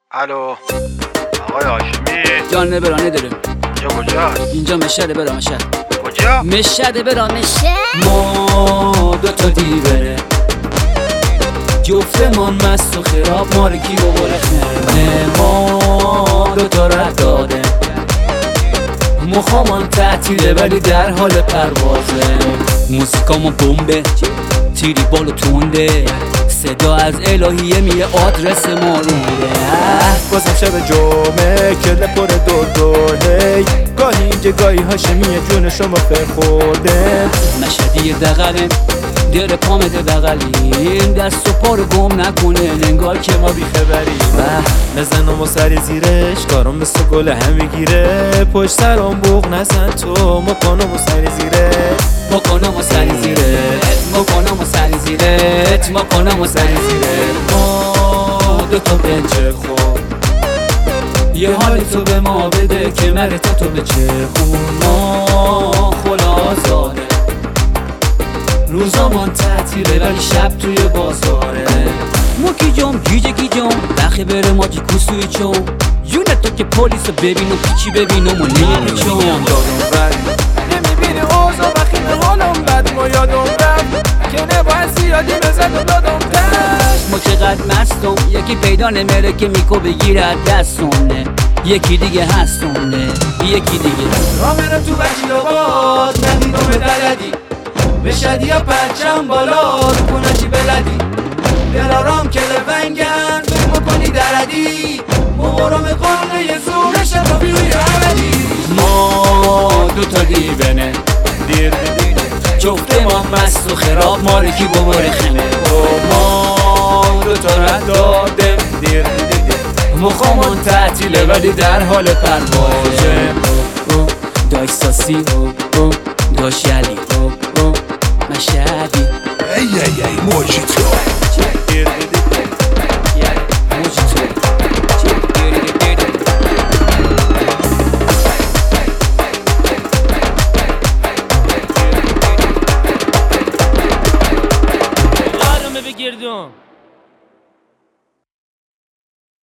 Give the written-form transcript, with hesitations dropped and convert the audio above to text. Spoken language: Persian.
الو آقای هاشمی جان برانه داریم. اینجا کجاست؟ اینجا مشهد برا مشهد. کجا؟ مشهد برا مشهد. ما دوتا دیوره جفتمان مست و خراب مالکی و برخنه. ما دوتا رد داده مخامان تعطیله ولی در حال پروازه. موسیقامون بمبه تیری بالو تونده صدا از الهیه میه آدرس ما رونده. بازم شب جمعه کله پر دور گاهی اینجا گاهی هاشمیه جون شما فرخورده. مشهدی دقله دل پامده بغلیم دست و پا رو گم نکنه انگار که ما بیخبریم. نزنم و سری زیرش کارم مثل گل هم میگیره پشت سرم بوق نزن تو مکنم و سری زیرش مکنم و سری زیرت مکنم و سری زیرت مکنم و سری زیرت. ما دوتا بنچه خوب یه حالی تو به ما بده که مره تا تو به چه خون. ما خلاصاده روزامان تعطیله ولی شب توی بازاره. ما گیجم گیجه گیجم بخی بره ماجی کوسوی چون یونه تو که پولیس رو ببین و پیچی ببینم و نمیچون دادم بر نمیبینی اوزا بخی به حالم بد ما یادم رفت که نباید زیادی بزد و دادم دست. ما چقدر مستم یکی پیدا نمیره که میکو بگیره دستونه یکی دیگه هستونه یکی دیگه را میرم تو بچی آباد ندیدم به دردی مشهدی یا پرچم بالا رو کنشی بلدی دلارام که لفنگن فکر کنی دردی مبارم قانه یه زورش رو بیوی عملی. ما دوتا دیوانه دیر جفته ما مست و خراب مالکی بباره خمه. ما دوتا رد داده دیر مخامان تعطیله ولی در حال پروازه. داش ساسی داش یلی مشهدی ای موجیتو بگردم